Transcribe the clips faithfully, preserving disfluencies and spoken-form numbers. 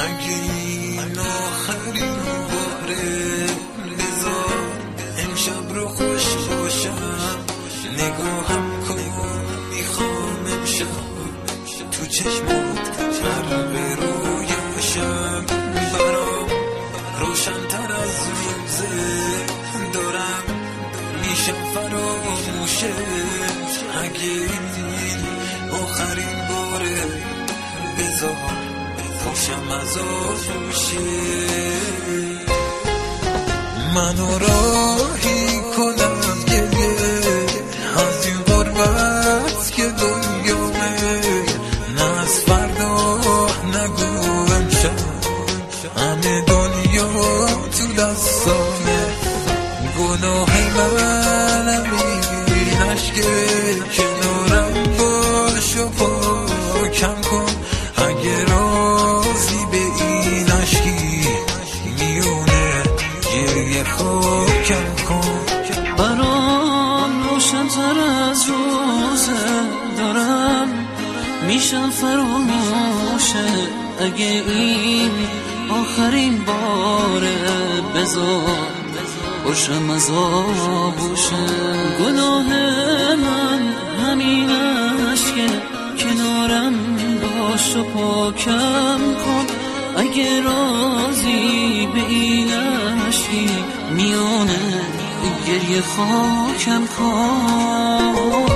اگه این آخرین باره بذار امشب رو خوش باشم، نگاهم کن میخوام امشب تو چشمات غرق رویاشم، برام روشن تر از روزه دارم میشم فراموشه. اگه این آخرین باره بذار خوشم از آغوشه. منو راهی کنم گریه از این غربت که دنیامه، نه از فردا نگو امشب همه دنیا تو دستامه. گناه منم این عشقه کنارم باش و پاکم کن، اگه راضی به این عشقی میونه گریه خاکم کن. برام روشن تر از روزه دارم میشم فراموشه. اگه این آخرین باره بذار خوشم از آغوشه. گناه من همین عشقه کنارم باش و پاکم کن، اگه راضی به این عشقی میونه گریه خاکم کن.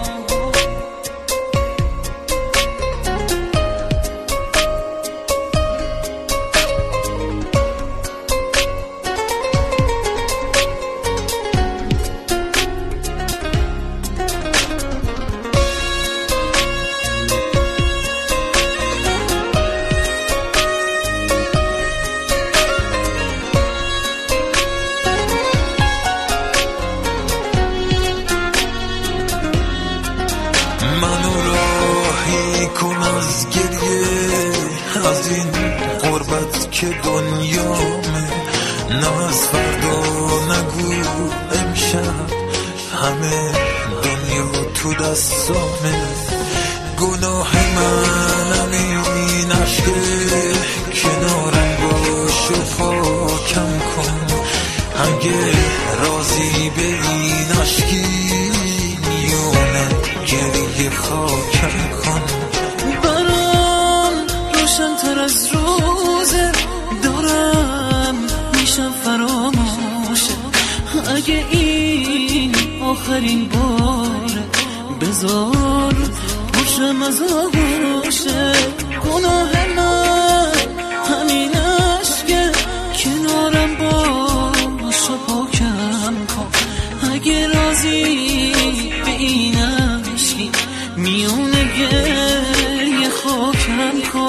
منو راهی کن از گریه از این غربت که دنیامه، نه از فردا نگو امشب همه دنیا تو دستامه. گناه منم این عشقه کنارم باش و پاکم کن، اگه راضی به این عشقی میونه گریه خاکم کن. برام روشن تر از روزه دارم میشم فراموشه. اگه این آخرین باره بذار خوشم از آغوشه. گناه من همین عشقه کنارم باش و پاکم کن، اگه راضی به این عشقی میونه گریه خاکم کن.